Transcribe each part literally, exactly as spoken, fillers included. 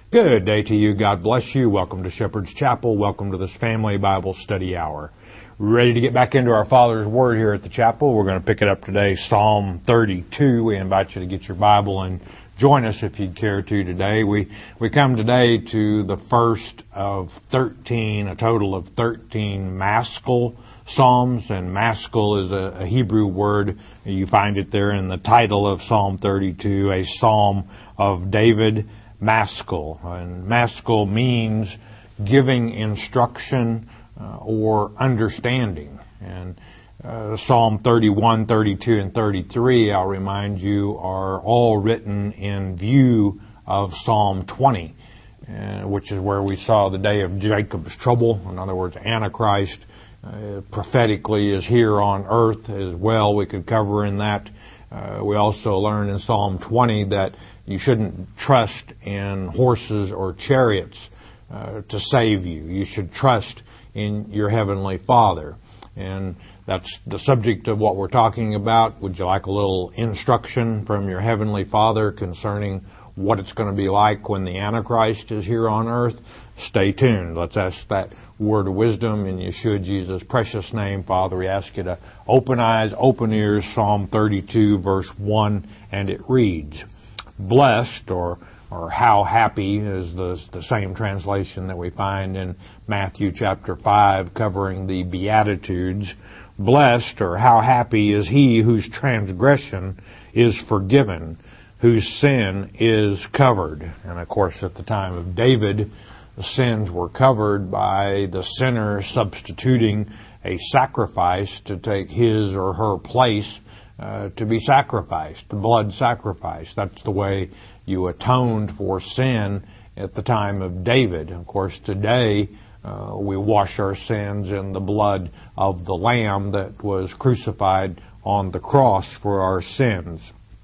Good day to you. God bless you. Welcome to Shepherd's Chapel. Welcome to this family Bible study hour. Ready to get back into our Father's Word here at the chapel. We're going to pick it up today, Psalm thirty-two. We invite you to get your Bible and join us if you'd care to today. We we come today to the first of thirteen, a total of thirteen Maskil Psalms, and Maskil is a, a Hebrew word. You find it there in the title of Psalm thirty-two, a Psalm of David. Maskil, and Maskil means giving instruction uh, or understanding. And uh, Psalm thirty-one, thirty-two, and thirty-three, I'll remind you, are all written in view of Psalm twenty, uh, which is where we saw the day of Jacob's trouble. In other words, Antichrist uh, prophetically is here on earth as well. We could cover in that. Uh, we also learn in Psalm twenty that you shouldn't trust in horses or chariots uh, to save you. You should trust in your Heavenly Father. And that's the subject of what we're talking about. Would you like a little instruction from your Heavenly Father concerning what it's going to be like when the Antichrist is here on earth? Stay tuned. Let's ask that word of wisdom in Yeshua Jesus' precious name. Father, we ask you to open eyes, open ears, Psalm thirty-two, verse one, and it reads, Blessed, or or how happy is the, the same translation that we find in Matthew chapter five, covering the Beatitudes. Blessed, or how happy is he whose transgression is forgiven, whose sin is covered. And of course, at the time of David, the sins were covered by the sinner substituting a sacrifice to take his or her place uh, to be sacrificed, the blood sacrifice. That's the way you atoned for sin at the time of David. Of course, today uh, we wash our sins in the blood of the Lamb that was crucified on the cross for our sins.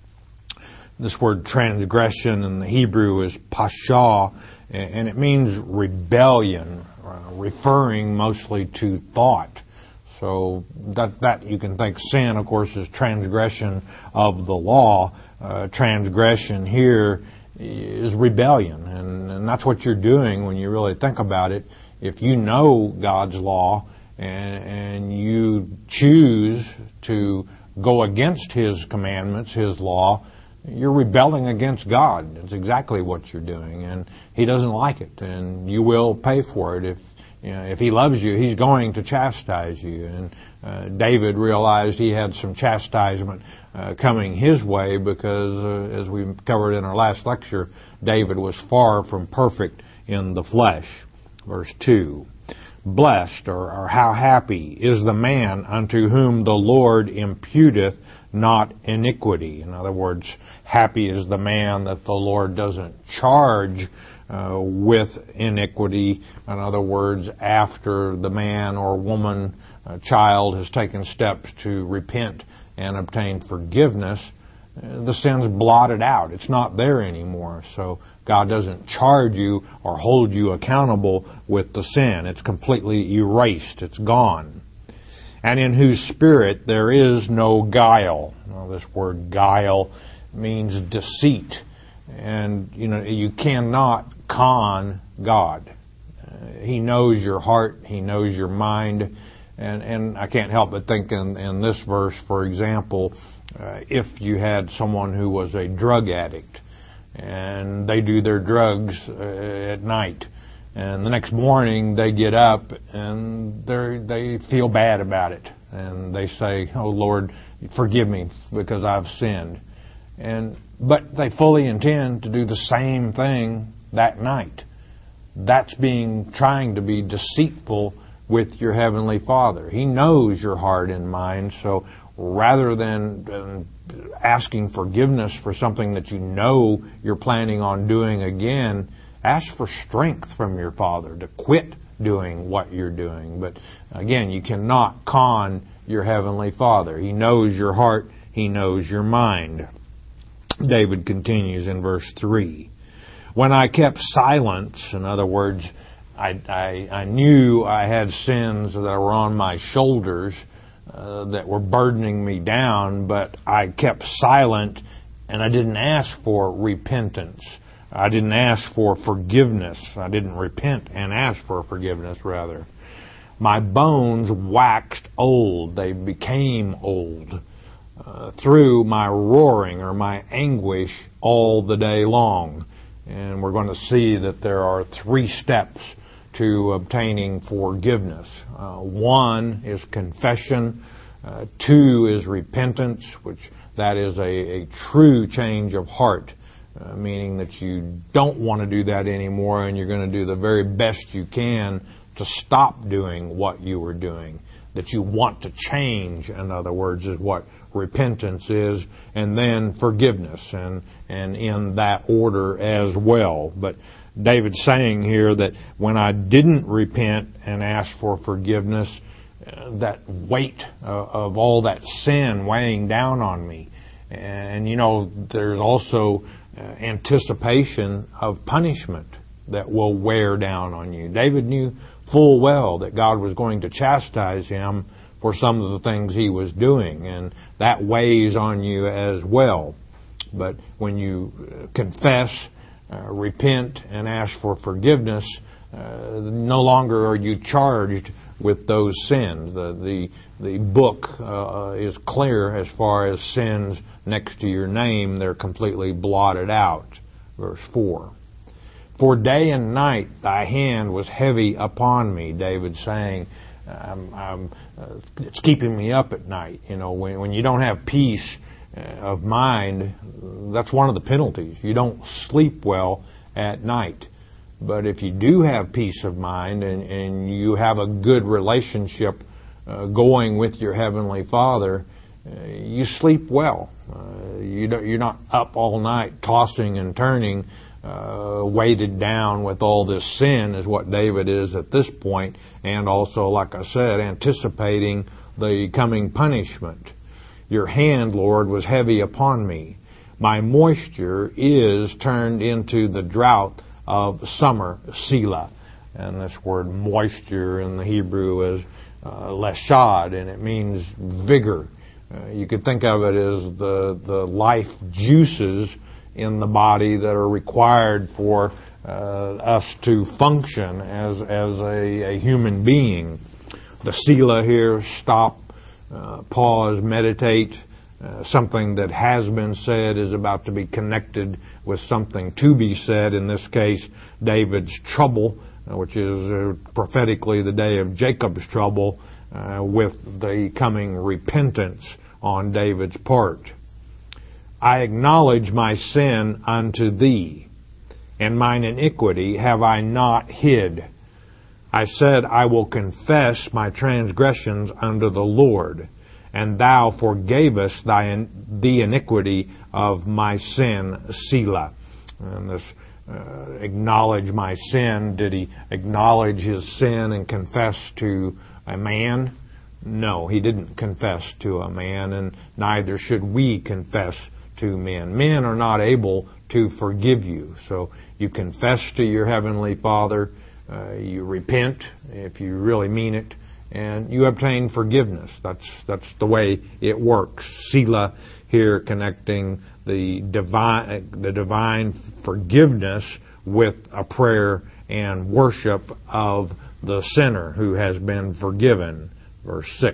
This word transgression in the Hebrew is pasha, and it means rebellion, uh, referring mostly to thought. So that that you can think sin, of course, is transgression of the law. Uh, transgression here is rebellion, and, and that's what you're doing when you really think about it. If you know God's law and, and you choose to go against His commandments, His law, you're rebelling against God. It's exactly what you're doing, and He doesn't like it, and you will pay for it. If you know, if He loves you, He's going to chastise you. And uh, David realized he had some chastisement uh, coming his way because, uh, as we covered in our last lecture, David was far from perfect in the flesh. Verse two. Blessed, or, or how happy, is the man unto whom the Lord imputeth not iniquity. In other words, happy is the man that the Lord doesn't charge uh, with iniquity. In other words, after the man or woman, uh, child has taken steps to repent and obtain forgiveness, uh, the sin's blotted out. It's not there anymore. So God doesn't charge you or hold you accountable with the sin. It's completely erased. It's gone. And in whose spirit there is no guile. Now, this word guile means deceit. And, you know, you cannot con God. Uh, he knows your heart. He knows your mind. And, and I can't help but think in, in this verse, for example, uh, if you had someone who was a drug addict and they do their drugs uh, at night, and the next morning they get up and they they feel bad about it. And they say, oh, Lord, forgive me because I've sinned. And but they fully intend to do the same thing that night. That's being trying to be deceitful with your Heavenly Father. He knows your heart and mind. So rather than uh, asking forgiveness for something that you know you're planning on doing again, ask for strength from your Father to quit doing what you're doing. But again, you cannot con your Heavenly Father. He knows your heart. He knows your mind. David continues in verse three. When I kept silence, in other words, I, I, I knew I had sins that were on my shoulders uh, that were burdening me down, but I kept silent and I didn't ask for repentance I didn't ask for forgiveness. I didn't repent and ask for forgiveness, rather. My bones waxed old. They became old uh, through my roaring or my anguish all the day long. And we're going to see that there are three steps to obtaining forgiveness. Uh, one is confession. Uh, two is repentance, which that is a, a true change of heart, uh, meaning that you don't want to do that anymore and you're going to do the very best you can to stop doing what you were doing. That you want to change, in other words, is what repentance is, and then forgiveness, and, and in that order as well. But David's saying here that when I didn't repent and ask for forgiveness, uh, that weight uh, of all that sin weighing down on me. And, you know, there's also uh, anticipation of punishment that will wear down on you. David knew full well that God was going to chastise him for some of the things he was doing, and that weighs on you as well. But when you confess, uh, repent, and ask for forgiveness, uh, no longer are you charged with those sins. The the, the book uh, is clear as far as sins next to your name. They're completely blotted out. Verse four. For day and night thy hand was heavy upon me, David saying, um, um, uh, it's keeping me up at night. You know, when, when you don't have peace uh, of mind, that's one of the penalties. You don't sleep well at night. But if you do have peace of mind and, and you have a good relationship uh, going with your Heavenly Father, uh, you sleep well. Uh, you don't, you're not up all night tossing and turning, Uh, weighted down with all this sin, is what David is at this point, and also, like I said, anticipating the coming punishment. Your hand, Lord, was heavy upon me. My moisture is turned into the drought of summer, Selah. And this word moisture in the Hebrew is uh, leshad, and it means vigor. Uh, you could think of it as the, the life juices in the body that are required for uh, us to function as as a, a human being. The Selah here, stop, uh, pause, meditate. Uh, something that has been said is about to be connected with something to be said. In this case, David's trouble, uh, which is uh, prophetically the day of Jacob's trouble, uh, with the coming repentance on David's part. I acknowledge my sin unto thee, and mine iniquity have I not hid. I said, I will confess my transgressions unto the Lord, and thou forgavest thy, the iniquity of my sin, Selah. And this uh, acknowledge my sin, did he acknowledge his sin and confess to a man? No, he didn't confess to a man, and neither should we confess to men. Men are not able to forgive you. So you confess to your Heavenly Father, uh, you repent if you really mean it, and you obtain forgiveness. That's that's the way it works. Selah here connecting the divine the divine forgiveness with a prayer and worship of the sinner who has been forgiven. Verse six.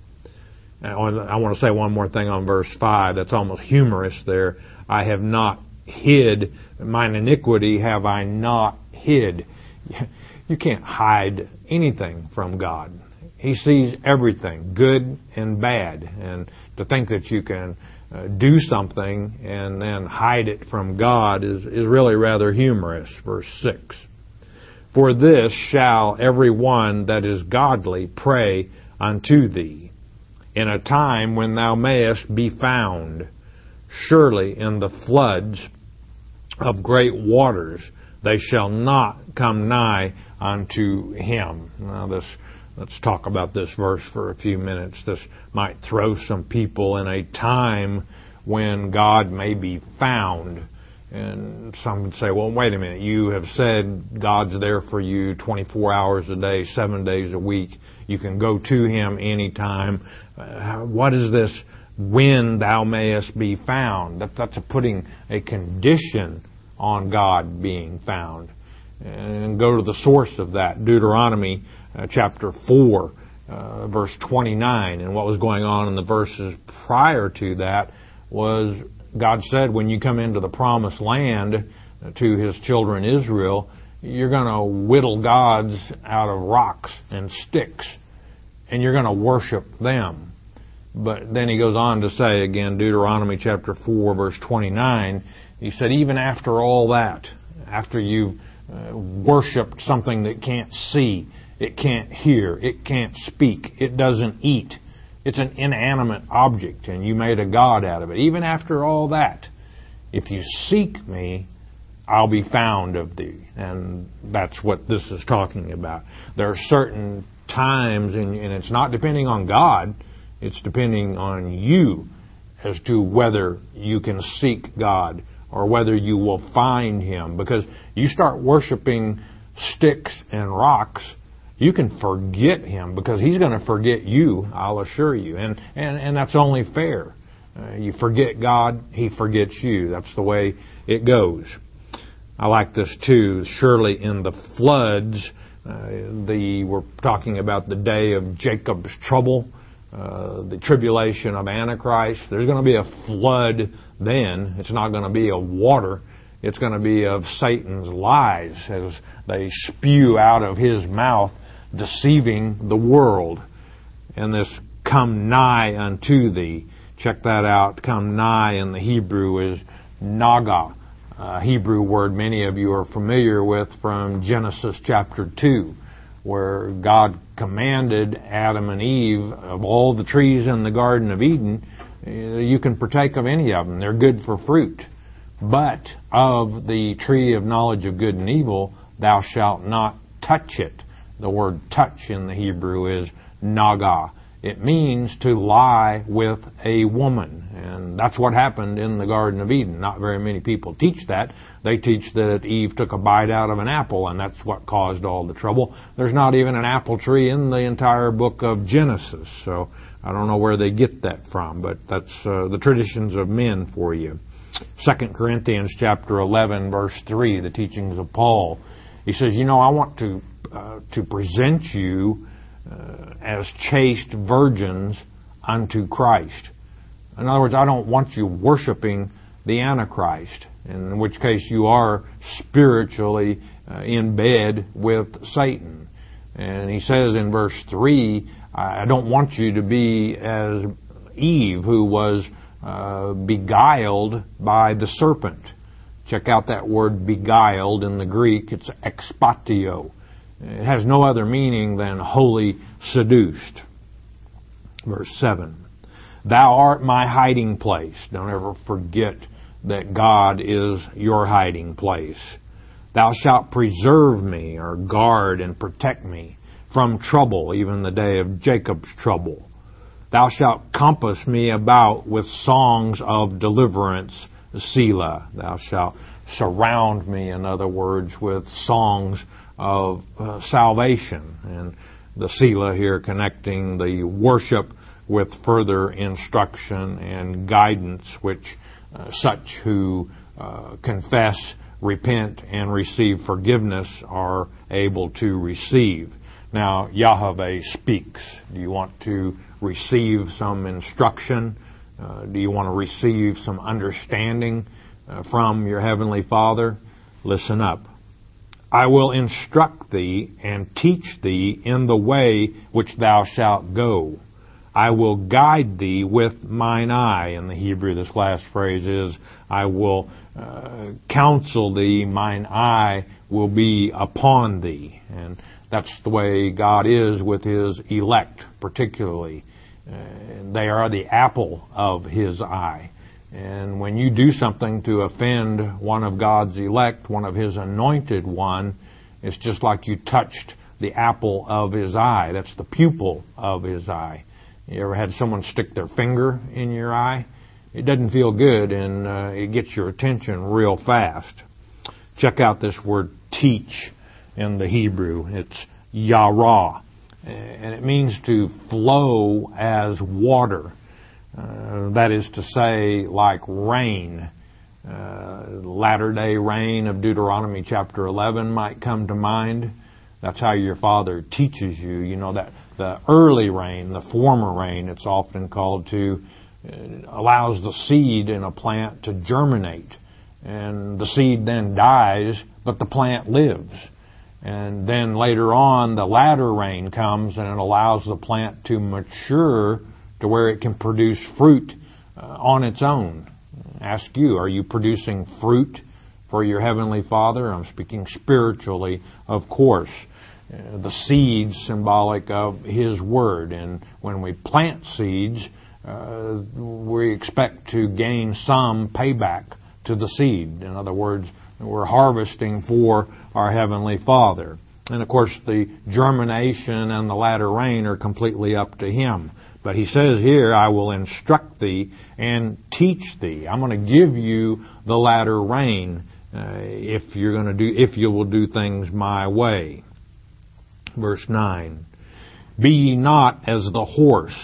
I want to say one more thing on verse five. That's almost humorous there. I have not hid, mine iniquity have I not hid. You can't hide anything from God. He sees everything, good and bad. And to think that you can uh, do something and then hide it from God is, is really rather humorous. Verse six. For this shall every one that is godly pray unto thee, in a time when thou mayest be found. Surely in the floods of great waters they shall not come nigh unto him. Now this, let's talk about this verse for a few minutes. This might throw some people in a time when God may be found. And some would say, well, wait a minute, you have said God's there for you twenty-four hours a day, seven days a week. You can go to Him anytime. Uh, what is this, when thou mayest be found? That, that's a putting a condition on God being found. And go to the source of that, Deuteronomy uh, chapter four, uh, verse twenty-nine. And what was going on in the verses prior to that was God said, when you come into the promised land to His children Israel, you're going to whittle gods out of rocks and sticks, and you're going to worship them. But then He goes on to say again, Deuteronomy chapter four, verse twenty-nine, He said, even after all that, after you've uh, worshipped something that can't see, it can't hear, it can't speak, it doesn't eat, it's an inanimate object, and you made a god out of it. Even after all that, if you seek Me, I'll be found of thee. And that's what this is talking about. There are certain times, and, and it's not depending on God, it's depending on you as to whether you can seek God or whether you will find Him. Because you start worshiping sticks and rocks, you can forget Him because He's going to forget you, I'll assure you. And, and, and that's only fair. Uh, you forget God, He forgets you. That's the way it goes. I like this too. Surely in the floods, uh, the we're talking about the day of Jacob's trouble, uh, the tribulation of Antichrist. There's going to be a flood then. It's not going to be of water. It's going to be of Satan's lies as they spew out of his mouth, deceiving the world. And this come nigh unto thee. Check that out. Come nigh in the Hebrew is naga. Uh, Hebrew word many of you are familiar with from Genesis chapter two, where God commanded Adam and Eve, of all the trees in the Garden of Eden, uh, you can partake of any of them. They're good for fruit. But of the tree of knowledge of good and evil, thou shalt not touch it. The word touch in the Hebrew is naga. It means to lie with a woman. And that's what happened in the Garden of Eden. Not very many people teach that. They teach that Eve took a bite out of an apple, and that's what caused all the trouble. There's not even an apple tree in the entire book of Genesis. So I don't know where they get that from, but that's uh, the traditions of men for you. Second Corinthians chapter eleven, verse three, the teachings of Paul. He says, you know, I want to, uh, to present you Uh, as chaste virgins unto Christ. In other words, I don't want you worshiping the Antichrist, in which case you are spiritually uh, in bed with Satan. And he says in verse three, I don't want you to be as Eve, who was uh, beguiled by the serpent. Check out that word beguiled in the Greek. It's expatio. It has no other meaning than wholly seduced. Verse seven. Thou art my hiding place. Don't ever forget that God is your hiding place. Thou shalt preserve me, or guard and protect me from trouble, even the day of Jacob's trouble. Thou shalt compass me about with songs of deliverance, Selah. Thou shalt surround me, in other words, with songs of uh, salvation. And the Selah here connecting the worship with further instruction and guidance, which uh, such who uh, confess, repent, and receive forgiveness are able to receive. Now, Yahweh speaks. Do you want to receive some instruction? Uh, do you want to receive some understanding uh, from your Heavenly Father? Listen up. I will instruct thee and teach thee in the way which thou shalt go. I will guide thee with mine eye. In the Hebrew, this last phrase is, I will uh, counsel thee, mine eye will be upon thee. And that's the way God is with His elect, particularly. Uh, they are the apple of His eye. And when you do something to offend one of God's elect, one of His anointed one, it's just like you touched the apple of His eye. That's the pupil of His eye. You ever had someone stick their finger in your eye? It doesn't feel good, and uh, it gets your attention real fast. Check out this word teach in the Hebrew. It's yara, and it means to flow as water. Uh, that is to say, like rain. Uh, latter-day rain of Deuteronomy chapter eleven might come to mind. That's how your Father teaches you. You know, that the early rain, the former rain, it's often called, to uh, allows the seed in a plant to germinate. And the seed then dies, but the plant lives. And then later on, the latter rain comes and it allows the plant to mature to where it can produce fruit uh, on its own. Ask you, are you producing fruit for your Heavenly Father? I'm speaking spiritually, of course. Uh, the seeds symbolic of His Word. And when we plant seeds, uh, we expect to gain some payback to the seed. In other words, we're harvesting for our Heavenly Father. And of course, the germination and the latter rain are completely up to Him. But He says here, I will instruct thee and teach thee. I'm going to give you the latter rain uh, if you're going to do, if you will do things my way. Verse nine. Be ye not as the horse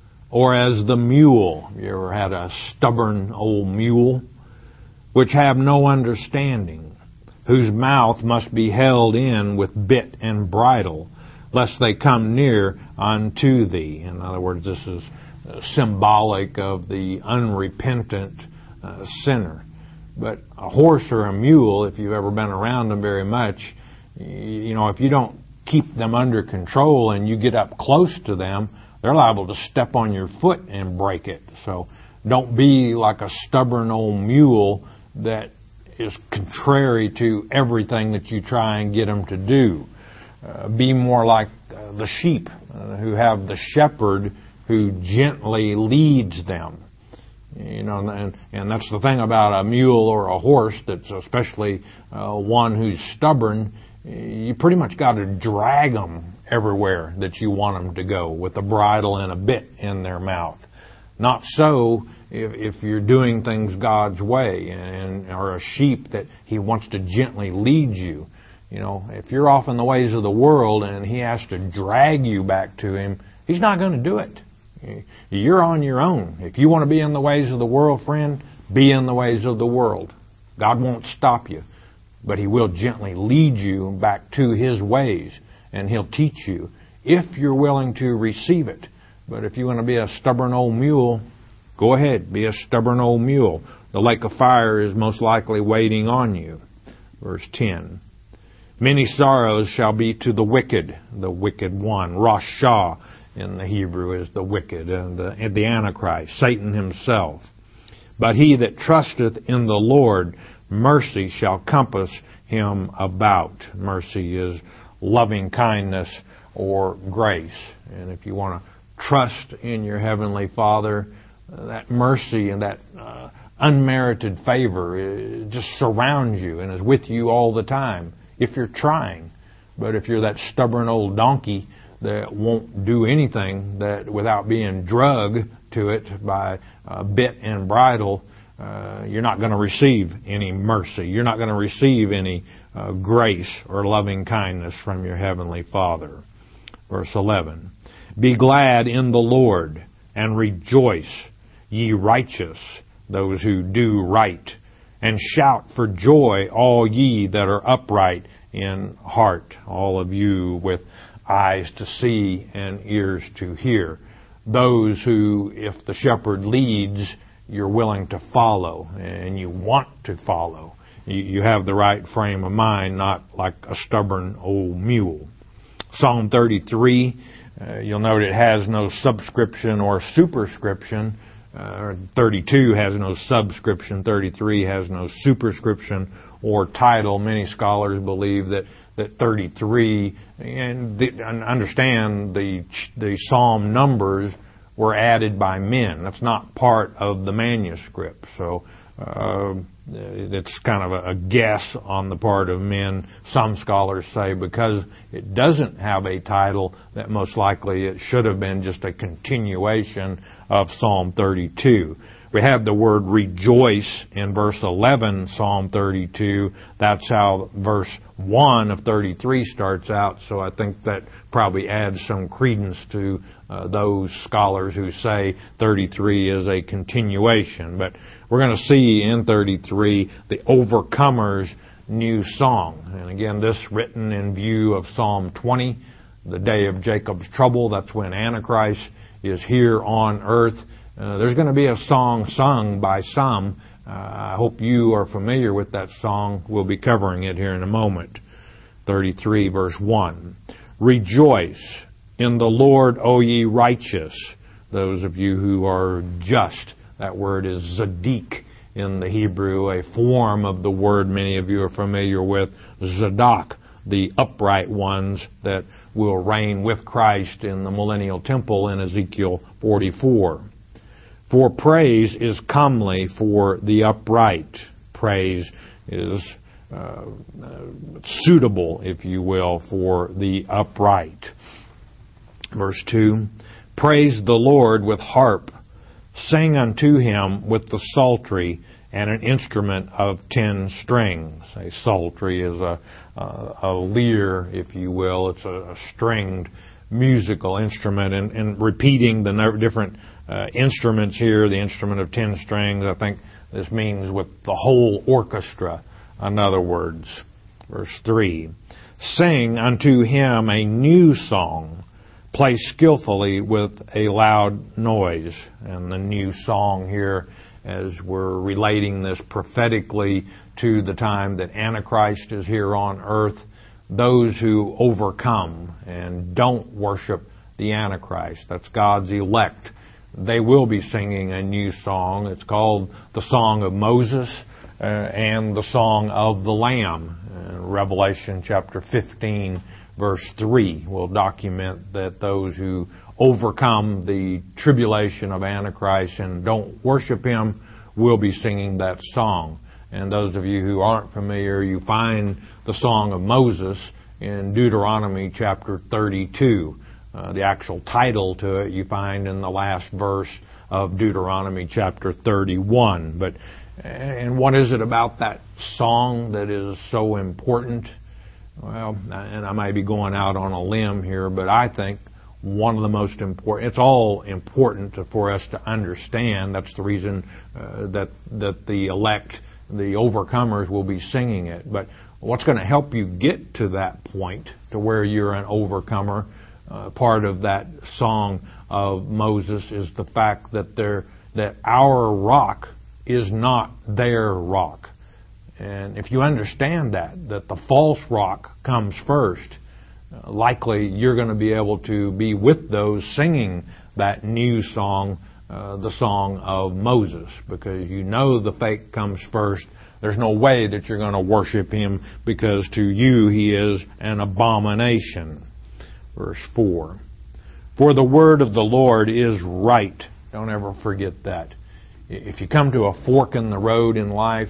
or as the mule. You ever had a stubborn old mule? Which have no understanding, whose mouth must be held in with bit and bridle, lest they come near unto thee. In other words, this is symbolic of the unrepentant uh, sinner. But a horse or a mule, if you've ever been around them very much, you know, if you don't keep them under control and you get up close to them, they're liable to step on your foot and break it. So don't be like a stubborn old mule that is contrary to everything that you try and get them to do. Uh, be more like uh, the sheep uh, who have the shepherd who gently leads them. You know, and, and that's the thing about a mule or a horse, that's especially uh, one who's stubborn. You pretty much got to drag them everywhere that you want them to go with a bridle and a bit in their mouth. Not so if, if you're doing things God's way, and or a sheep that He wants to gently lead you. You know, if you're off in the ways of the world and He has to drag you back to Him, He's not going to do it. You're on your own. If you want to be in the ways of the world, friend, be in the ways of the world. God won't stop you, but He will gently lead you back to His ways, and He'll teach you if you're willing to receive it. But if you want to be a stubborn old mule, go ahead, be a stubborn old mule. The lake of fire is most likely waiting on you. Verse ten. Many sorrows shall be to the wicked, the wicked one. Rasha in the Hebrew is the wicked, and the, and the Antichrist, Satan himself. But he that trusteth in the Lord, mercy shall compass him about. Mercy is loving kindness or grace. And if you want to trust in your Heavenly Father, that mercy and that uh, unmerited favor it just surrounds you and is with you all the time if you're trying. But if you're that stubborn old donkey that won't do anything that without being drugged to it by a bit and bridle, uh, you're not going to receive any mercy. You're not going to receive any uh, grace or loving kindness from your Heavenly Father. Verse eleven. Be glad in the Lord and rejoice, ye righteous, those who do right, and shout for joy, all ye that are upright in heart, all of you with eyes to see and ears to hear. Those who, if the shepherd leads, you're willing to follow and you want to follow. You, you have the right frame of mind, not like a stubborn old mule. Psalm thirty-three, uh, you'll note it has no subscription or superscription. Uh, thirty-two has no subscription. thirty-three has no superscription or title. Many scholars believe that, that thirty-three, and, the, and understand the the psalm numbers were added by men. That's not part of the manuscript. So uh, it's kind of a, a guess on the part of men. Some scholars say because it doesn't have a title, that most likely it should have been just a continuation of Psalm thirty-two. We have the word rejoice in verse eleven, Psalm thirty-two. That's how verse one of thirty-three starts out, so I think that probably adds some credence to uh, those scholars who say thirty-three is a continuation. But we're going to see in thirty-three the overcomer's new song. And again, this written in view of Psalm twenty, the day of Jacob's trouble. That's when Antichrist is here on earth. Uh, there's going to be a song sung by some. Uh, I hope you are familiar with that song. We'll be covering it here in a moment. thirty-three, verse one. Rejoice in the Lord, O ye righteous. Those of you who are just. That word is Zadok in the Hebrew, a form of the word many of you are familiar with, Zadok, the upright ones that will reign with Christ in the millennial temple in Ezekiel forty-four. For praise is comely for the upright. Praise is uh, uh, suitable, if you will, for the upright. Verse two, praise the Lord with harp. Sing unto him with the psaltery and an instrument of ten strings. A psaltery is a, a, a lyre, if you will. It's a, a stringed musical instrument. And, and repeating the different uh, instruments here, the instrument of ten strings, I think this means with the whole orchestra, in other words. Verse three, sing unto him a new song. Play skillfully with a loud noise. And the new song here, as we're relating this prophetically to the time that Antichrist is here on earth, those who overcome and don't worship the Antichrist, that's God's elect, they will be singing a new song. It's called the Song of Moses uh, and the Song of the Lamb. Uh, Revelation chapter fifteen, verse three will document that those who overcome the tribulation of Antichrist and don't worship him will be singing that song. And those of you who aren't familiar, you find the Song of Moses in Deuteronomy chapter thirty-two. Uh, the actual title to it you find in the last verse of Deuteronomy chapter thirty-one. But and what is it about that song that is so important? Well, and I may be going out on a limb here, but I think one of the most important, it's all important for us to understand. That's the reason uh, that that the elect, the overcomers, will be singing it. But what's going to help you get to that point, to where you're an overcomer, uh, part of that Song of Moses is the fact that there that our rock is not their rock. And if you understand that, that the false rock comes first, uh, likely you're going to be able to be with those singing that new song, uh, the Song of Moses, because you know the fake comes first. There's no way that you're going to worship him, because to you he is an abomination. Verse four. For the word of the Lord is right. Don't ever forget that. If you come to a fork in the road in life,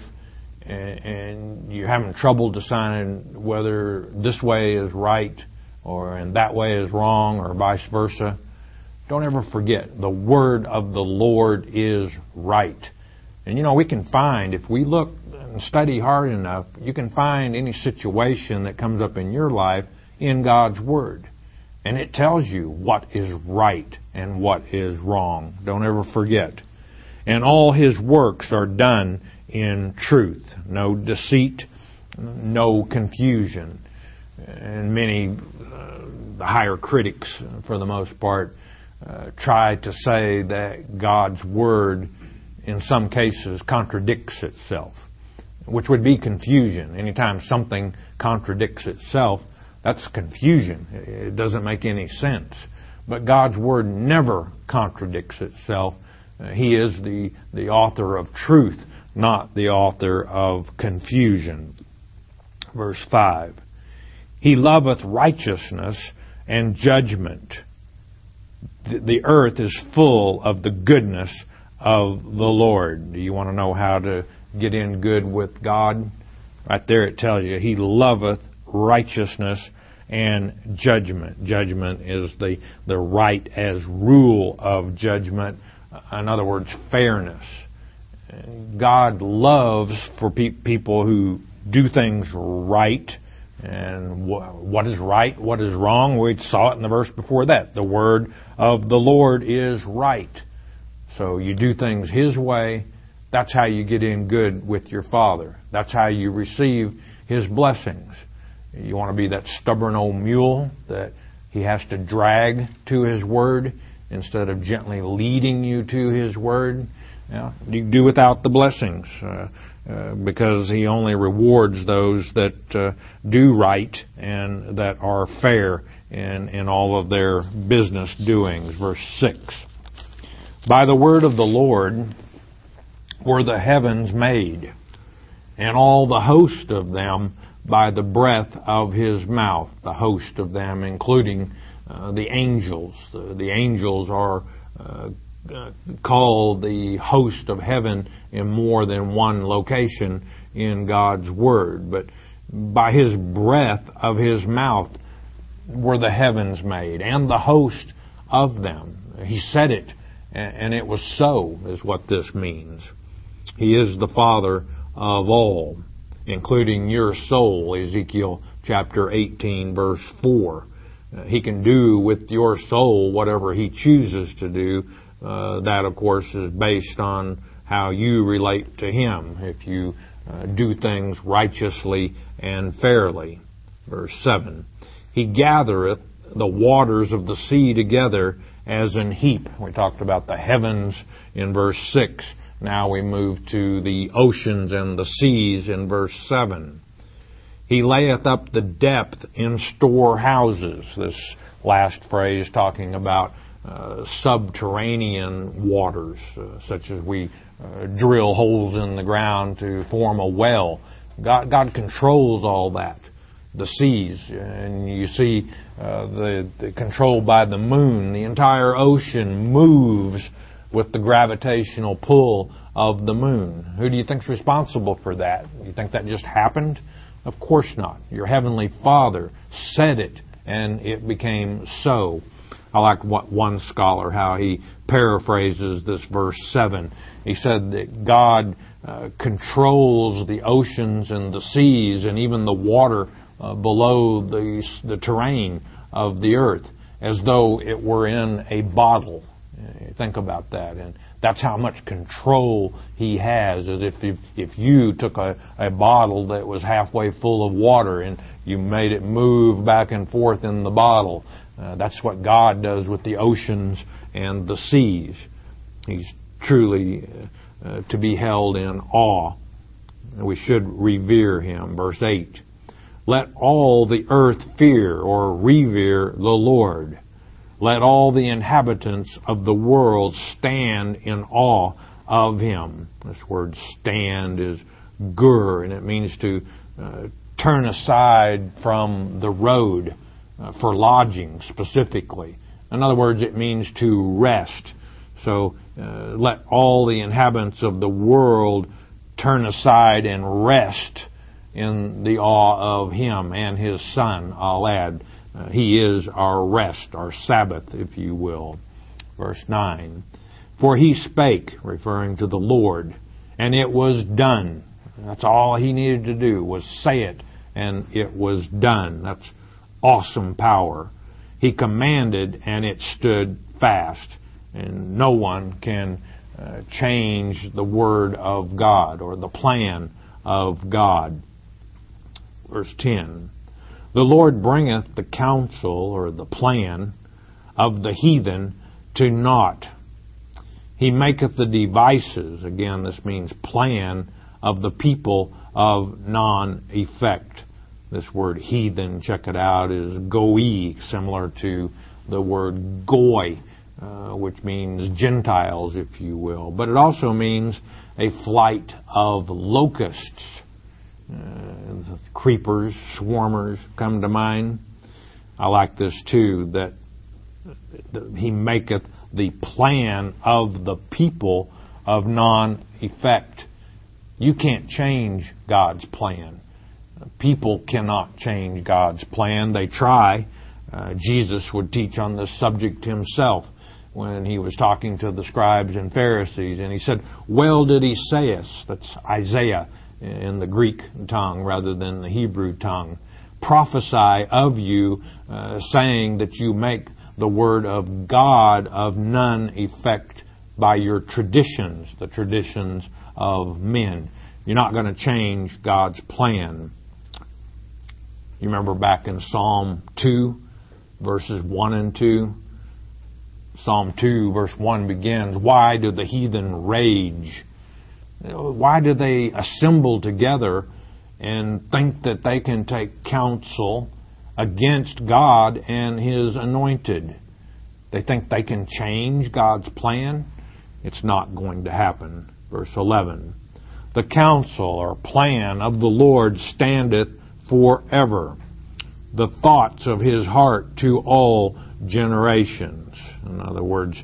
and you're having trouble deciding whether this way is right or and that way is wrong, or vice versa, don't ever forget the word of the Lord is right. And you know, we can find, if we look and study hard enough, you can find any situation that comes up in your life in God's word. And it tells you what is right and what is wrong. Don't ever forget. And all his works are done in truth. No deceit, no confusion. And many, uh, the higher critics, for the most part, uh, try to say that God's Word, in some cases, contradicts itself, which would be confusion. Anytime something contradicts itself, that's confusion. It doesn't make any sense. But God's Word never contradicts itself. He is the, the author of truth, not the author of confusion. Verse five. He loveth righteousness and judgment. The, the earth is full of the goodness of the Lord. Do you want to know how to get in good with God? Right there it tells you, He loveth righteousness and judgment. Judgment is the, the right as rule of judgment. In other words, fairness. God loves for pe- people who do things right. And wh- what is right, what is wrong? We saw it in the verse before that. The word of the Lord is right. So you do things His way. That's how you get in good with your Father. That's how you receive His blessings. You want to be that stubborn old mule that He has to drag to His Word instead of gently leading you to His Word. You know, you do without the blessings uh, uh, because He only rewards those that uh, do right and that are fair in, in all of their business doings. Verse six. By the word of the Lord were the heavens made, and all the host of them by the breath of His mouth. The host of them including uh, the angels. The, the angels are uh, uh, called the host of heaven in more than one location in God's Word. But by His breath of His mouth were the heavens made, and the host of them. He said it, and it was so, is what this means. He is the Father of all, including your soul, Ezekiel chapter eighteen, verse four. Uh, he can do with your soul whatever He chooses to do. Uh, that, of course, is based on how you relate to Him, if you uh, do things righteously and fairly. Verse seven. He gathereth the waters of the sea together as an heap. We talked about the heavens in verse six. Now we move to the oceans and the seas in verse seven. He layeth up the depth in storehouses. This last phrase talking about uh, subterranean waters, uh, such as we uh, drill holes in the ground to form a well. God, God controls all that. The seas, and you see uh, the, the controlled by the moon. The entire ocean moves with the gravitational pull of the moon. Who do you think is responsible for that? You think that just happened? Of course not. Your Heavenly Father said it, and it became so. I like what one scholar, how he paraphrases this verse seven. He said that God uh, controls the oceans and the seas and even the water uh, below the, the terrain of the earth as though it were in a bottle. Think about that. And that's how much control He has, as if if, if you took a, a bottle that was halfway full of water and you made it move back and forth in the bottle. Uh, that's what God does with the oceans and the seas. He's truly uh, uh, to be held in awe. We should revere Him. Verse eight. Let all the earth fear or revere the Lord. Let all the inhabitants of the world stand in awe of Him. This word stand is gur, and it means to uh, turn aside from the road uh, for lodging specifically. In other words, it means to rest. So uh, let all the inhabitants of the world turn aside and rest in the awe of Him and His Son, I'll add. Uh, he is our rest, our Sabbath, if you will. Verse nine. For He spake, referring to the Lord, and it was done. That's all He needed to do, was say it, and it was done. That's awesome power. He commanded, and it stood fast. And no one can uh, change the Word of God or the plan of God. Verse ten. The Lord bringeth the counsel or the plan of the heathen to naught. He maketh the devices, again this means plan, of the people of non-effect. This word heathen, check it out, is goy, similar to the word goy, uh, which means Gentiles, if you will. But it also means a flight of locusts. Uh, creepers, swarmers come to mind. I like this too, that He maketh the plan of the people of non-effect. You can't change God's plan. People cannot change God's plan. They try. Uh, Jesus would teach on this subject Himself. when he was talking to the scribes and Pharisees, and he said, "Well did he say us," that's Isaiah in the Greek tongue rather than the Hebrew tongue, "prophesy of you, uh, saying that you make the word of God of none effect by your traditions," the traditions of men. You're not going to change God's plan. You remember back in Psalm two, verses one and two? Psalm two, verse one begins, "Why do the heathen rage? Why do they assemble together and think that they can take counsel against God and His anointed?" They think they can change God's plan. It's not going to happen. Verse eleven, "The counsel or plan of the Lord standeth forever, the thoughts of His heart to all generations." In other words,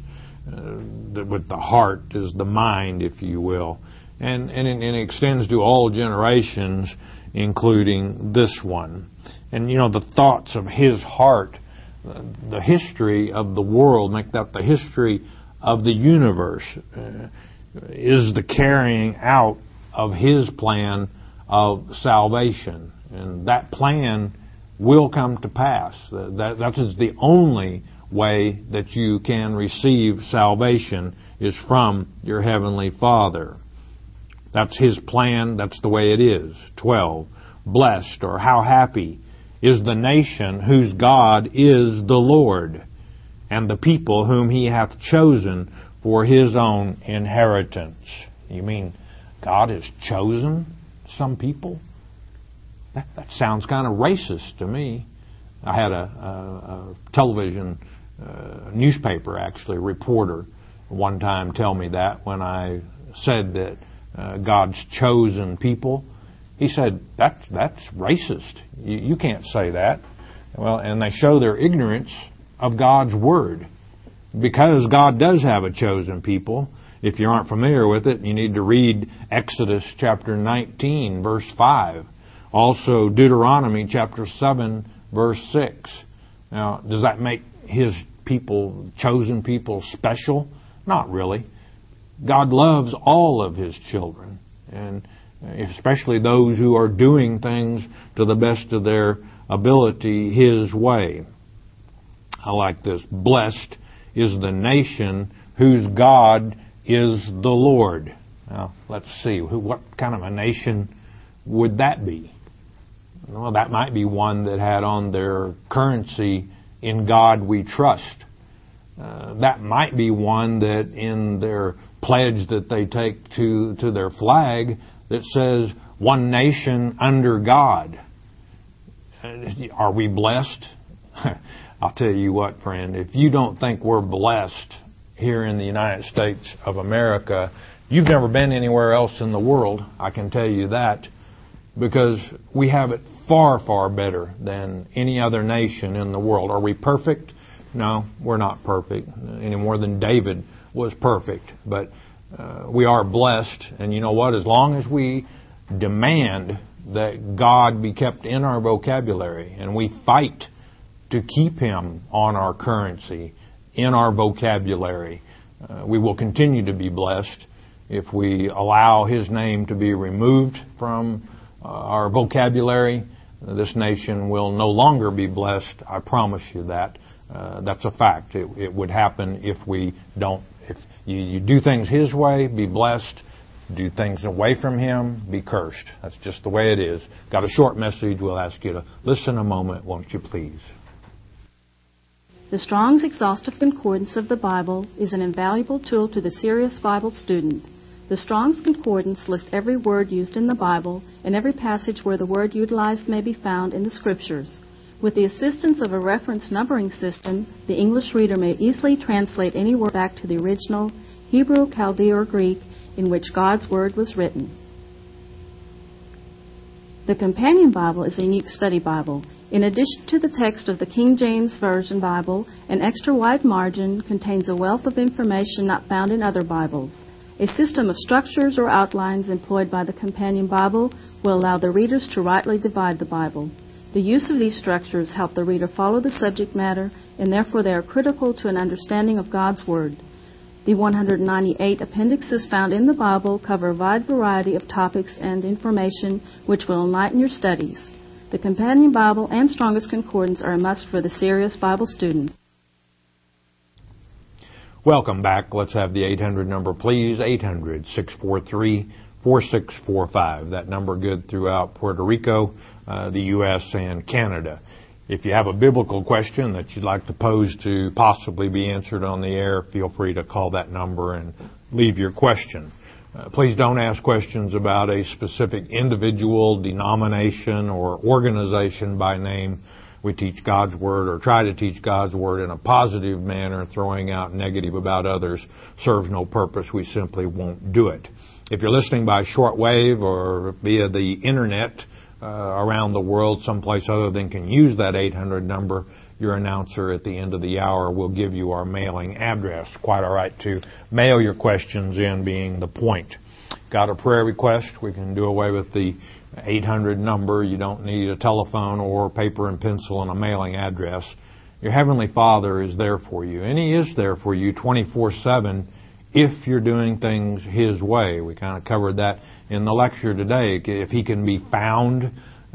uh, with the heart is the mind, if you will. And, and, it, and it extends to all generations, including this one. And, you know, the thoughts of His heart, the history of the world, make that the history of the universe, uh, is the carrying out of His plan of salvation. And that plan will come to pass. That, that is the only way that you can receive salvation, is from your Heavenly Father. That's His plan. That's the way it is. twelve. "Blessed," or how happy, "is the nation whose God is the Lord, and the people whom He hath chosen for His own inheritance." You mean God has chosen some people? That, that sounds kind of racist to me. I had a, a, a television uh, newspaper, actually, reporter one time tell me that when I said that uh, God's chosen people. He said, that's, that's racist. You, you can't say that. Well, and they show their ignorance of God's Word. Because God does have a chosen people. If you aren't familiar with it, you need to read Exodus chapter nineteen, verse five. Also Deuteronomy chapter seven, verse six. Now, does that make His people, chosen people, special? Not really. God loves all of His children, and especially those who are doing things to the best of their ability His way. I like this. "Blessed is the nation whose God is the Lord." Now, let's see. What kind of a nation would that be? Well, that might be one that had on their currency, "In God we trust." Uh, that might be one that in their pledge that they take to, to their flag that says, "One nation under God." Are we blessed? I'll tell you what, friend, if you don't think we're blessed here in the United States of America, you've never been anywhere else in the world, I can tell you that, because we have it far, far better than any other nation in the world. Are we perfect? No, we're not perfect, any more than David was perfect. But uh, we are blessed, and you know what? As long as we demand that God be kept in our vocabulary, and we fight to keep Him on our currency, in our vocabulary, uh, we will continue to be blessed. If we allow His name to be removed from uh, our vocabulary, this nation will no longer be blessed. I promise you that. Uh, that's a fact. It, it would happen if we don't. If you, you do things His way, be blessed. Do things away from Him, be cursed. That's just the way it is. Got a short message. We'll ask you to listen a moment, won't you please? The Strong's Exhaustive Concordance of the Bible is an invaluable tool to the serious Bible student. The Strong's Concordance lists every word used in the Bible and every passage where the word utilized may be found in the Scriptures. With the assistance of a reference numbering system, the English reader may easily translate any word back to the original Hebrew, Chaldee, or Greek in which God's Word was written. The Companion Bible is a unique study Bible. In addition to the text of the King James Version Bible, an extra wide margin contains a wealth of information not found in other Bibles. A system of structures or outlines employed by the Companion Bible will allow the readers to rightly divide the Bible. The use of these structures help the reader follow the subject matter, and therefore they are critical to an understanding of God's Word. The one hundred ninety-eight appendixes found in the Bible cover a wide variety of topics and information which will enlighten your studies. The Companion Bible and Strongest Concordance are a must for the serious Bible student. Welcome back. Let's have the eight hundred number, please. eight hundred, six four three, four six four five. That number good throughout Puerto Rico, uh, the U S, and Canada. If you have a biblical question that you'd like to pose to possibly be answered on the air, feel free to call that number and leave your question. Uh, please don't ask questions about a specific individual, denomination, or organization by name. We teach God's Word, or try to teach God's Word in a positive manner. Throwing out negative about others serves no purpose. We simply won't do it. If you're listening by shortwave or via the Internet uh, around the world, someplace other than can use that eight hundred number, your announcer at the end of the hour will give you our mailing address. Quite all right to mail your questions in, being the point. Got a prayer request? We can do away with the eight hundred number. You don't need a telephone or paper and pencil and a mailing address. Your Heavenly Father is there for you, and He is there for you twenty-four seven if you're doing things His way. We kind of covered that in the lecture today. If He can be found,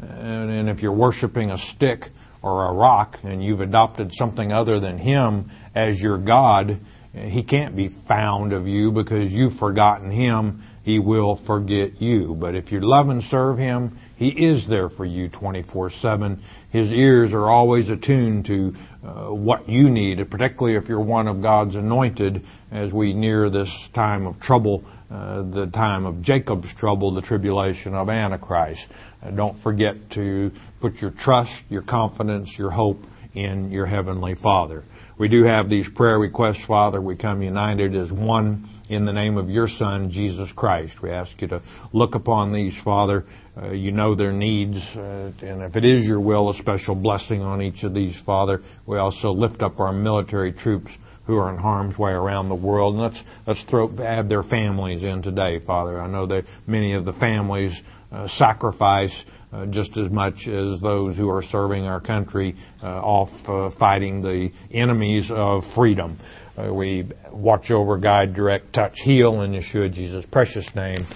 and if you're worshiping a stick or a rock and you've adopted something other than Him as your God, He can't be found of you because you've forgotten Him. He will forget you. But if you love and serve Him, He is there for you twenty-four seven. His ears are always attuned to uh, what you need, particularly if you're one of God's anointed, as we near this time of trouble, uh, the time of Jacob's trouble, the tribulation of Antichrist. Uh, don't forget to put your trust, your confidence, your hope in your Heavenly Father. We do have these prayer requests, Father. We come united as one in the name of your Son, Jesus Christ. We ask you to look upon these, Father. Uh, you know their needs, uh, and if it is your will, a special blessing on each of these, Father. We also lift up our military troops who are in harm's way around the world. And let's let's throw add their families in today, Father. I know that many of the families uh, sacrifice uh, just as much as those who are serving our country uh, off uh, fighting the enemies of freedom. Uh, we watch over, guide, direct, touch, heal in Yeshua Jesus' precious name.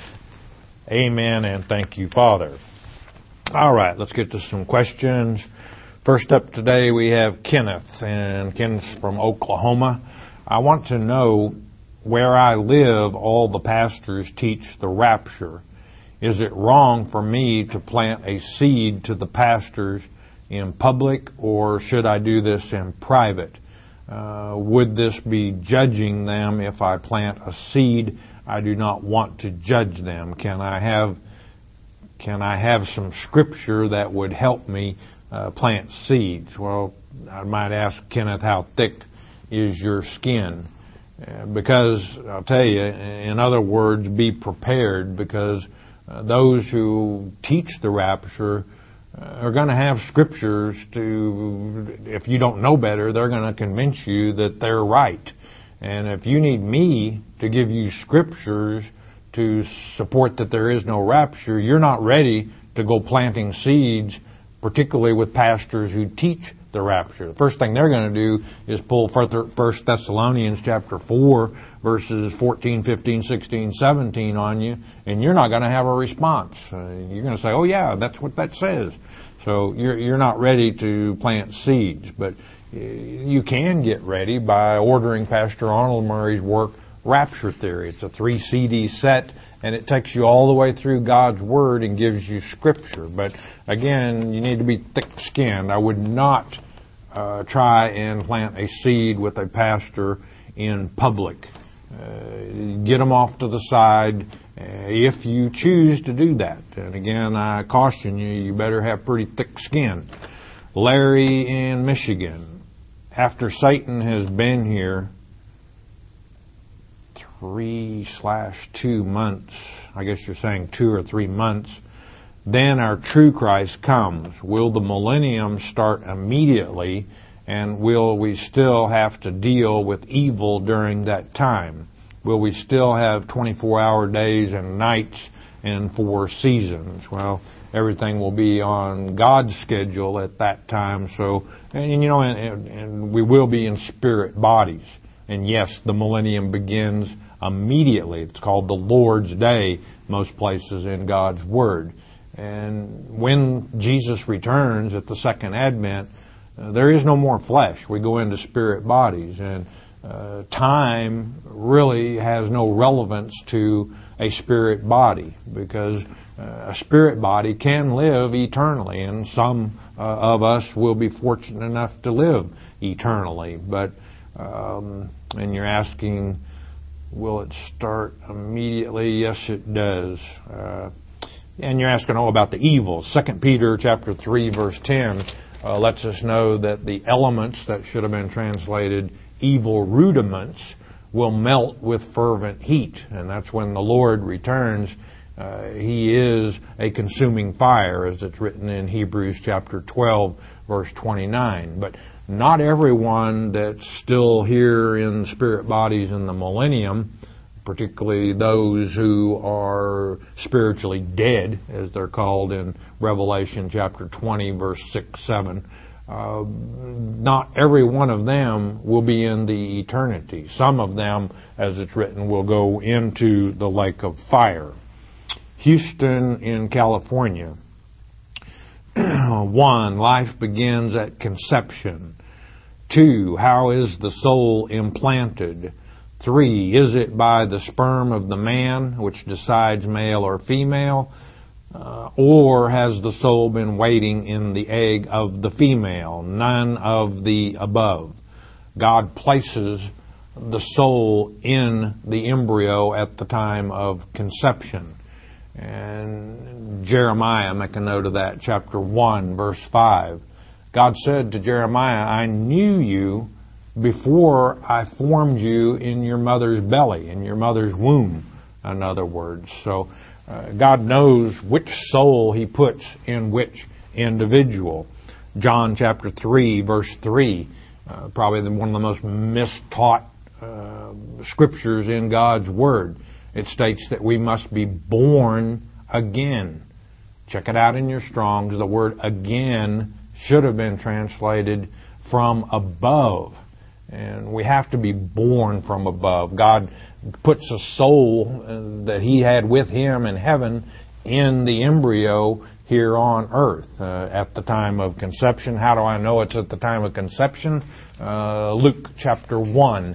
Amen, and thank you, Father. All right, let's get to some questions. First up today we have Kenneth, and Kenneth's from Oklahoma. I want to know, where I live, all the pastors teach the rapture. Is it wrong for me to plant a seed to the pastors in public, or should I do this in private? Uh, would this be judging them if I plant a seed? I do not want to judge them. Can I have can I have some scripture that would help me uh, plant seeds? Well, I might ask Kenneth, how thick is your skin? Uh, because I'll tell you, in other words, be prepared, because uh, those who teach the rapture are going to have scriptures to, if you don't know better, they're going to convince you that they're right. And if you need me to give you scriptures to support that there is no rapture, you're not ready to go planting seeds, particularly with pastors who teach the rapture. The first thing they're going to do is pull First Thessalonians chapter four, verses fourteen, fifteen, sixteen, seventeen on you, and you're not going to have a response. Uh, you're going to say, oh yeah, that's what that says. So you're, you're not ready to plant seeds, but you can get ready by ordering Pastor Arnold Murray's work, Rapture Theory. It's a three C D set, and it takes you all the way through God's Word and gives you Scripture. But again, you need to be thick-skinned. I would not uh, try and plant a seed with a pastor in public. Uh, get them off to the side uh, if you choose to do that. And again, I caution you, you better have pretty thick skin. Larry in Michigan. After Satan has been here three slash two months, I guess you're saying two or three months, then our true Christ comes. Will the millennium start immediately, and will we still have to deal with evil during that time? Will we still have twenty-four hour days and nights and four seasons? Well, everything will be on God's schedule at that time. So, and you know, and, and we will be in spirit bodies. And yes, the millennium begins immediately. It's called the Lord's Day, most places in God's Word. And when Jesus returns at the second advent, uh, there is no more flesh. We go into spirit bodies. And uh, time really has no relevance to a spirit body, because uh, a spirit body can live eternally. And some uh, of us will be fortunate enough to live eternally. But, um, and you're asking, will it start immediately? Yes, it does. Uh, and you're asking, oh, about the evil. Second Peter chapter three, verse ten uh, lets us know that the elements that should have been translated evil rudiments will melt with fervent heat. And that's when the Lord returns. Uh, he is a consuming fire, as it's written in Hebrews chapter twelve, verse twenty-nine. But not everyone that's still here in spirit bodies in the millennium, particularly those who are spiritually dead, as they're called in Revelation chapter twenty, verse six, seven, uh, not every one of them will be in the eternity. Some of them, as it's written, will go into the lake of fire. Houston in California. One, life begins at conception. Two, how is the soul implanted? Three, is it by the sperm of the man, which decides male or female? Uh, or has the soul been waiting in the egg of the female? None of the above. God places the soul in the embryo at the time of conception. And Jeremiah, make a note of that, chapter one, verse five. God said to Jeremiah, I knew you before I formed you in your mother's belly, in your mother's womb, in other words. So uh, God knows which soul He puts in which individual. John chapter three, verse three, uh, probably one of the most mistaught uh, scriptures in God's Word. It states that we must be born again. Check it out in your Strong's. The word again should have been translated from above. And we have to be born from above. God puts a soul that He had with Him in heaven in the embryo here on earth uh, at the time of conception. How do I know it's at the time of conception? Uh, Luke chapter one,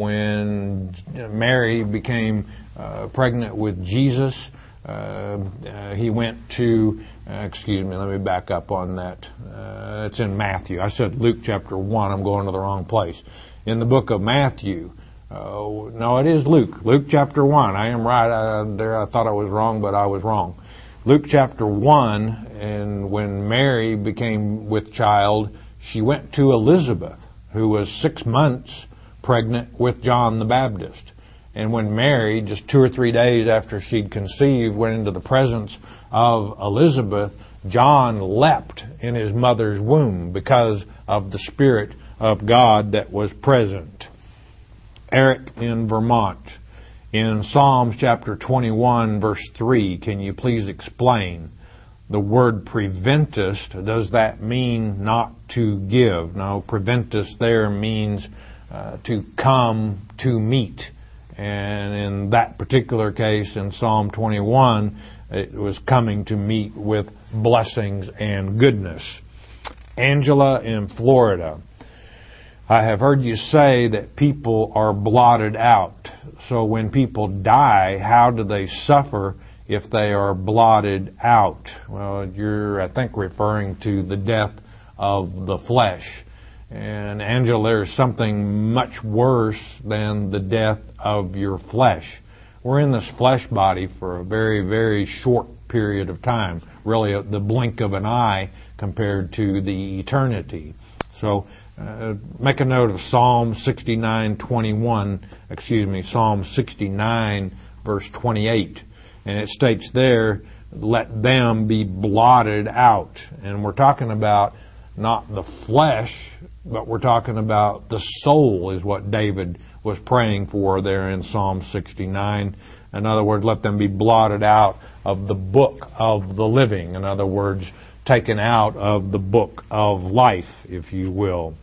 when Mary became uh, pregnant with Jesus, uh, uh, he went to, uh, excuse me, let me back up on that. Uh, it's in Matthew. I said Luke chapter one. I'm going to the wrong place. In the book of Matthew, uh, no, it is Luke. Luke chapter one. I am right. I, there, I thought I was wrong, but I was wrong. Luke chapter one, and when Mary became with child, she went to Elizabeth, who was six months pregnant with John the Baptist. And when Mary, just two or three days after she'd conceived, went into the presence of Elizabeth, John leapt in his mother's womb because of the Spirit of God that was present. Eric in Vermont. In Psalms chapter twenty-one, verse three, can you please explain the word preventist? Does that mean not to give? No, preventist there means uh, to come to meet. And in that particular case, in Psalm twenty-one, it was coming to meet with blessings and goodness. Angela in Florida. I have heard you say that people are blotted out. So when people die, how do they suffer if they are blotted out? Well, you're, I think, referring to the death of the flesh. And Angela, there's something much worse than the death of your flesh. We're in this flesh body for a very, very short period of time. Really, the blink of an eye compared to the eternity. So, uh, make a note of Psalm sixty-nine twenty-one, excuse me, Psalm sixty-nine verse twenty-eight. And it states there, let them be blotted out. And we're talking about not the flesh, but we're talking about the soul is what David was praying for there in Psalm sixty-nine. In other words, let them be blotted out of the book of the living. In other words, taken out of the book of life, if you will.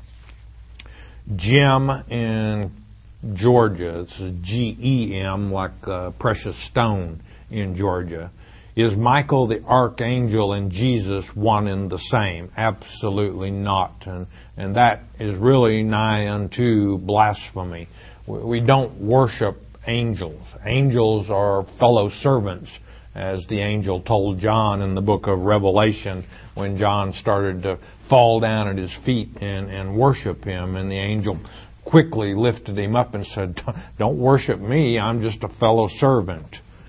Gem in Georgia, it's G E M, like a precious stone in Georgia. Is Michael the archangel and Jesus one and the same? Absolutely not. And, and that is really nigh unto blasphemy. We don't worship angels. Angels are fellow servants, as the angel told John in the book of Revelation when John started to fall down at his feet and, and worship him. And the angel quickly lifted him up and said, "Don't worship me, I'm just a fellow servant."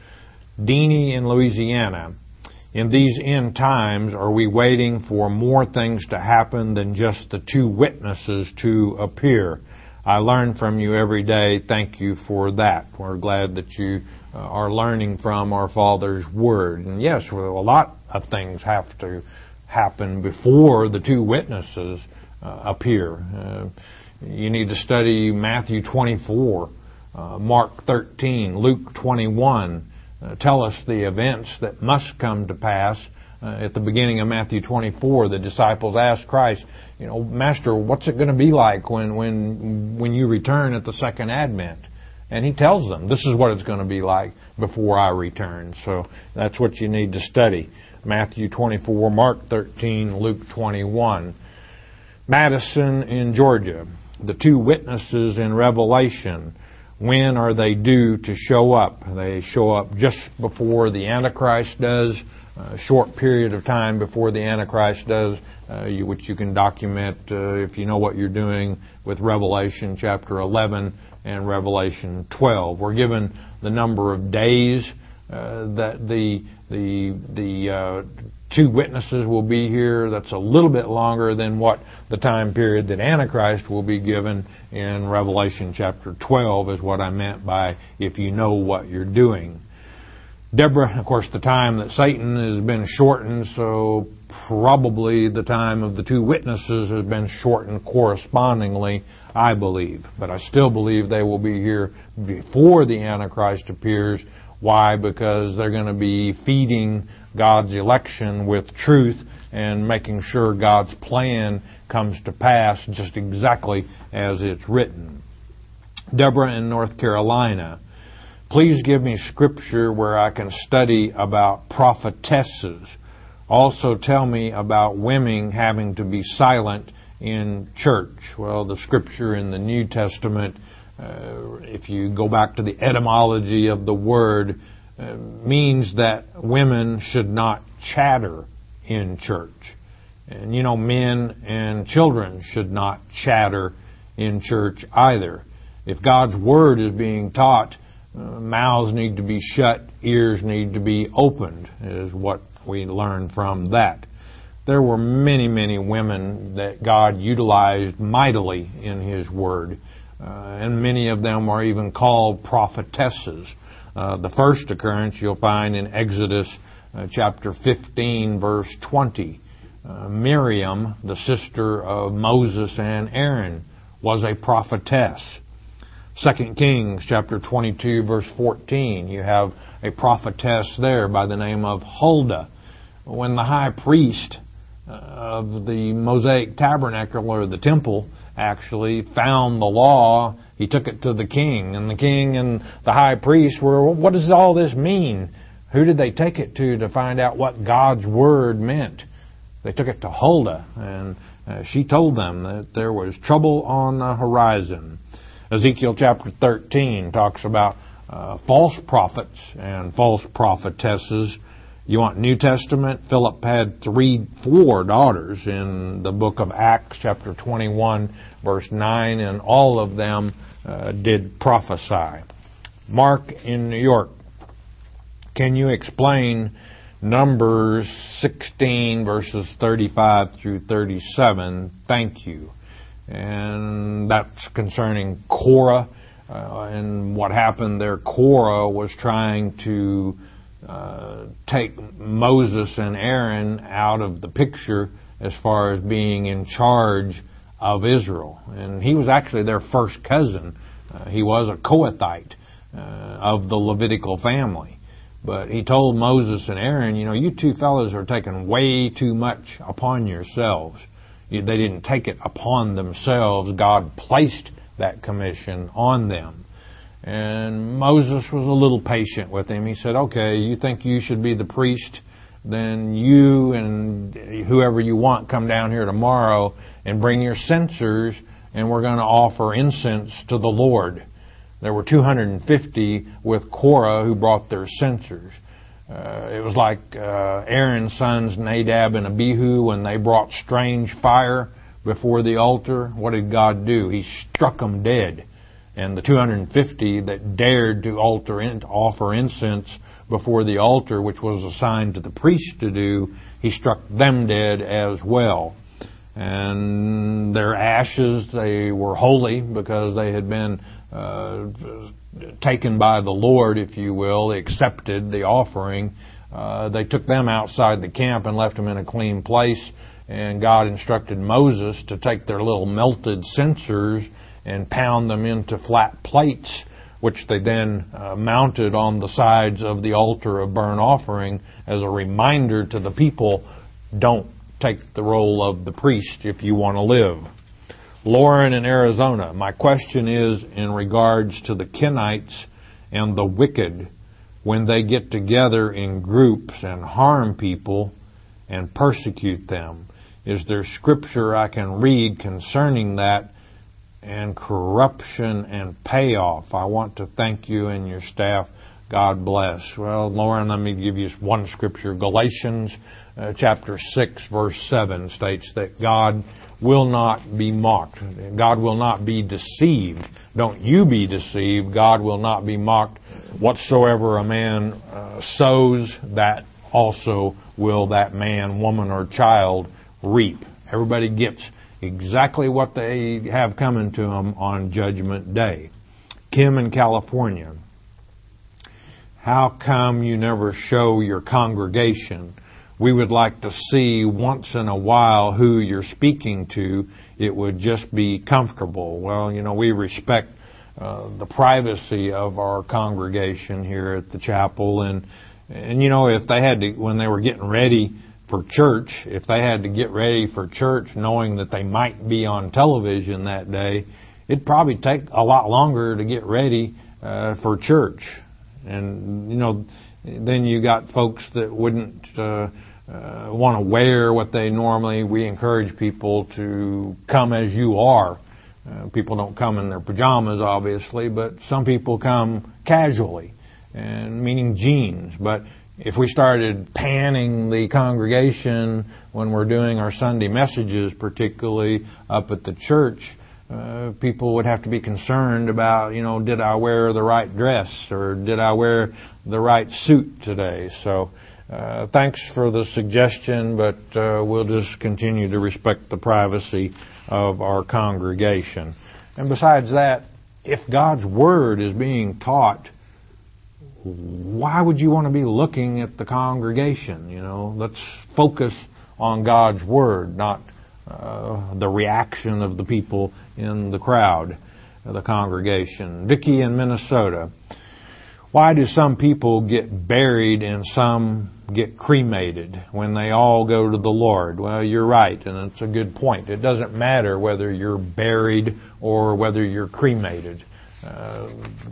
Deanie in Louisiana. In these end times, are we waiting for more things to happen than just the two witnesses to appear? I learn from you every day. Thank you for that. We're glad that you uh, are learning from our Father's Word. And yes, well, a lot of things have to happen before the two witnesses uh, appear. Uh, you need to study Matthew twenty-four, uh, Mark thirteen, Luke twenty-one. Uh, tell us the events that must come to pass. Uh, at the beginning of Matthew twenty-four, the disciples asked Christ, you know, Master, what's it going to be like when, when, when you return at the second advent? And he tells them, this is what it's going to be like before I return. So that's what you need to study. Matthew twenty-four, Mark thirteen, Luke twenty-one. Madison in Georgia, the two witnesses in Revelation. When are they due to show up? They show up just before the Antichrist does, a short period of time before the Antichrist does, uh, you, which you can document uh, if you know what you're doing with Revelation chapter eleven and Revelation twelve. We're given the number of days uh, that the the the uh, two witnesses will be here. That's a little bit longer than what the time period that Antichrist will be given in Revelation chapter twelve is what I meant by if you know what you're doing. Deborah, of course, the time that Satan has been shortened, so probably the time of the two witnesses has been shortened correspondingly, I believe. But I still believe they will be here before the Antichrist appears. Why? Because they're going to be feeding God's election with truth and making sure God's plan comes to pass just exactly as it's written. Deborah in North Carolina. Please give me scripture where I can study about prophetesses. Also tell me about women having to be silent in church. Well, the scripture in the New Testament, uh, if you go back to the etymology of the word, uh, means that women should not chatter in church. And you know, men and children should not chatter in church either. If God's Word is being taught, uh, mouths need to be shut, ears need to be opened, is what we learn from that. There were many, many women that God utilized mightily in His Word, uh, and many of them are even called prophetesses. Uh, the first occurrence you'll find in Exodus uh, chapter fifteen, verse twenty. Uh, Miriam, the sister of Moses and Aaron, was a prophetess. Second Kings chapter twenty-two, verse fourteen. You have a prophetess there by the name of Huldah. When the high priest of the Mosaic tabernacle, or the temple, actually found the law, he took it to the king. And the king and the high priest were, well, what does all this mean? Who did they take it to to find out what God's Word meant? They took it to Huldah, and uh, she told them that there was trouble on the horizon. Ezekiel chapter thirteen talks about uh, false prophets and false prophetesses. You want New Testament? Philip had three, four daughters in the book of Acts chapter twenty-one, verse nine, and all of them uh, did prophesy. Mark in New York. Can you explain Numbers sixteen, verses thirty-five through thirty-seven? Thank you. And that's concerning Korah. Uh, and what happened there, Korah was trying to uh, take Moses and Aaron out of the picture as far as being in charge of Israel. And he was actually their first cousin. Uh, he was a Kohathite. uh, of the Levitical family. But he told Moses and Aaron, you know, you two fellows are taking way too much upon yourselves. You, they didn't take it upon themselves. God placed that commission on them. And Moses was a little patient with him. He said, okay, you think you should be the priest? Then you and whoever you want come down here tomorrow and bring your censers, and we're going to offer incense to the Lord. There were two hundred fifty with Korah who brought their censers. Uh, it was like uh, Aaron's sons Nadab and Abihu when they brought strange fire before the altar. What did God do? He struck them dead. And the two hundred fifty that dared to alter in, to offer incense before the altar, which was assigned to the priest to do, he struck them dead as well. And their ashes, they were holy because they had been uh, taken by the Lord, if you will. They accepted the offering. Uh, they took them outside the camp and left them in a clean place. And God instructed Moses to take their little melted censers and pound them into flat plates, which they then uh, mounted on the sides of the altar of burnt offering as a reminder to the people, don't take the role of the priest if you want to live. Lauren in Arizona, my question is in regards to the Kenites and the wicked when they get together in groups and harm people and persecute them. Is there scripture I can read concerning that and corruption and payoff? I want to thank you and your staff. God bless. Well, Lauren, let me give you one scripture. Galatians uh, chapter six, verse seven states that God will not be mocked. God will not be deceived. Don't you be deceived. God will not be mocked. Whatsoever a man uh, sows, that also will that man, woman, or child reap. Everybody gets exactly what they have coming to them on Judgment Day. Kim in California, how come you never show your congregation? We would like to see once in a while who you're speaking to. It would just be comfortable. Well, you know, we respect uh, the privacy of our congregation here at the chapel. And, and, you know, if they had to, when they were getting ready for church, if they had to get ready for church knowing that they might be on television that day, it'd probably take a lot longer to get ready uh, for church. And, you know, then you got folks that wouldn't uh, uh, want to wear what they normally. We encourage people to come as you are. Uh, people don't come in their pajamas, obviously, but some people come casually, and meaning jeans. But if we started panning the congregation when we're doing our Sunday messages, particularly up at the church, uh, people would have to be concerned about, you know, did I wear the right dress or did I wear the right suit today? So uh, thanks for the suggestion, but uh, we'll just continue to respect the privacy of our congregation. And besides that, if God's Word is being taught, why would you want to be looking at the congregation? You know, let's focus on God's Word, not uh, the reaction of the people in the crowd, uh, the congregation. Vicki in Minnesota, why do some people get buried and some get cremated when they all go to the Lord? Well, you're right, and it's a good point. It doesn't matter whether you're buried or whether you're cremated. Uh,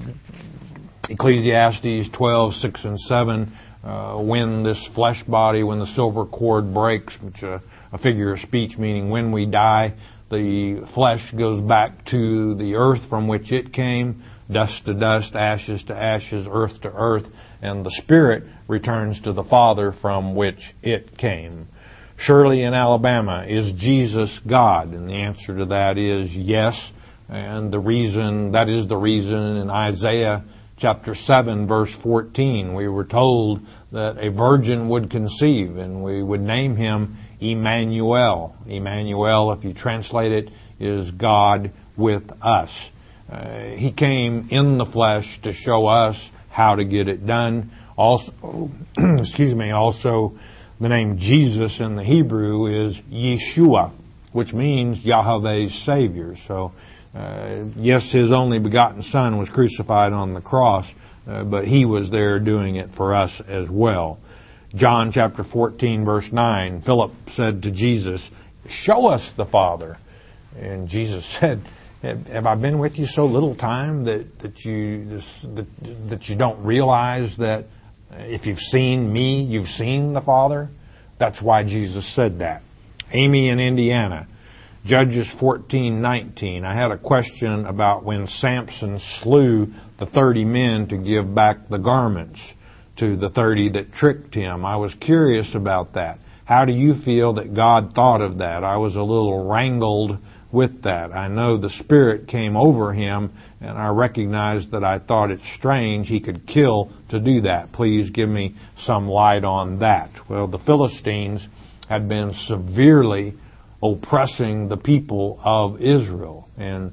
Ecclesiastes twelve, six and seven, uh, when this flesh body, when the silver cord breaks, which uh, a figure of speech meaning when we die, the flesh goes back to the earth from which it came, dust to dust, ashes to ashes, earth to earth, and the spirit returns to the Father from which it came. Shirley in Alabama, is Jesus God? And the answer to that is yes. And the reason, that is the reason in Isaiah chapter seven, verse fourteen, we were told that a virgin would conceive and we would name him Emmanuel. Emmanuel, if you translate it, is God with us. Uh, he came in the flesh to show us how to get it done. Also, excuse me, also the name Jesus in the Hebrew is Yeshua, which means Yahweh's Savior. So Uh, yes, His only begotten Son was crucified on the cross, uh, but He was there doing it for us as well. John chapter fourteen, verse nine, Philip said to Jesus, "Show us the Father." And Jesus said, "Have I been with you so little time that, that you that, that you don't realize that if you've seen me, you've seen the Father?" That's why Jesus said that. Amy in Indiana, Judges fourteen nineteen. I had a question about when Samson slew the thirty men to give back the garments to the thirty that tricked him. I was curious about that. How do you feel that God thought of that? I was a little wrangled with that. I know the Spirit came over him, and I recognized that I thought it strange he could kill to do that. Please give me some light on that. Well, the Philistines had been severely oppressing the people of Israel. And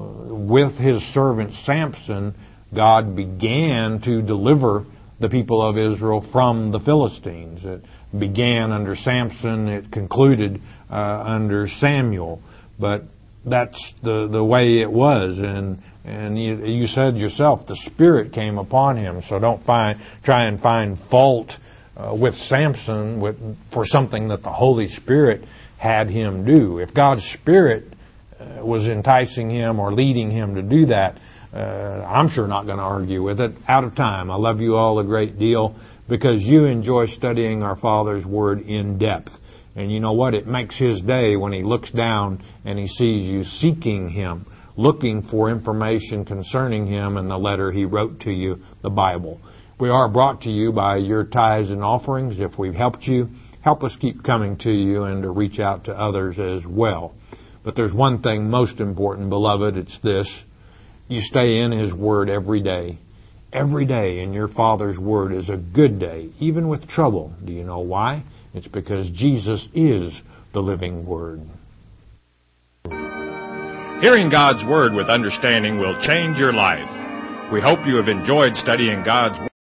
with His servant Samson, God began to deliver the people of Israel from the Philistines. It began under Samson. It concluded uh, under Samuel. But that's the, the way it was. And and you, you said yourself, the Spirit came upon him. So don't find try and find fault uh, with Samson with, for something that the Holy Spirit had him do. If God's Spirit uh, was enticing him or leading him to do that, uh, I'm sure not going to argue with it. Out of time. I love you all a great deal because you enjoy studying our Father's Word in depth. And you know what? It makes His day when He looks down and He sees you seeking Him, looking for information concerning Him in the letter He wrote to you, the Bible. We are brought to you by your tithes and offerings. If we've helped you, help us keep coming to you and to reach out to others as well. But there's one thing most important, beloved. It's this. You stay in His Word every day. Every day in your Father's Word is a good day, even with trouble. Do you know why? It's because Jesus is the living Word. Hearing God's Word with understanding will change your life. We hope you have enjoyed studying God's Word.